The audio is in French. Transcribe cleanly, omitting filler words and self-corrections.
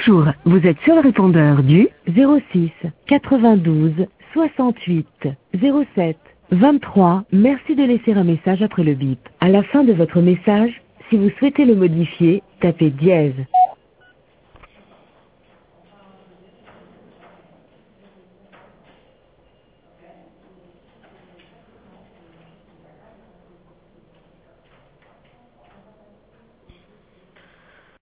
Bonjour, vous êtes sur le répondeur du 06 92 68 07 23. Merci de laisser un message après le bip. À la fin de votre message, si vous souhaitez le modifier, tapez dièse.